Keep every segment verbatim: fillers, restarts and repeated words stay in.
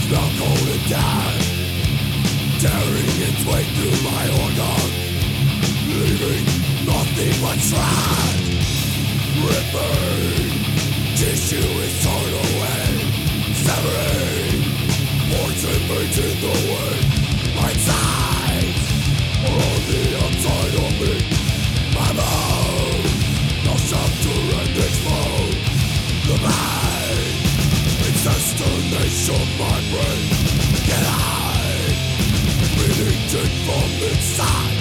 now cold and dead, tearing its way through my organs, leaving nothing but shred. Ripping tissue is torn away, severing poison veins in the wind. My sides are on the outside of me. My mouth now shoved to rend its foe. The pain, its destination, my brain can hide, bleeding deep from inside.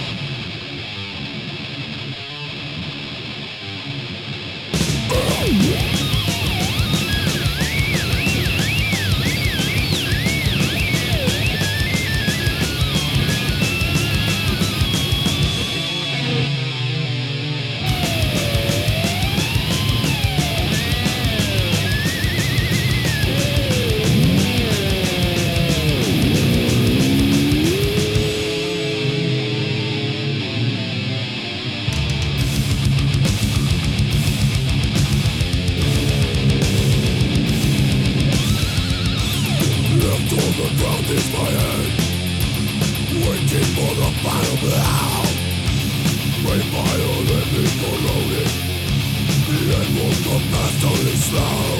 On the ground is my head, waiting for the final blow. Brain violently corroded, the end will come fast, only slow.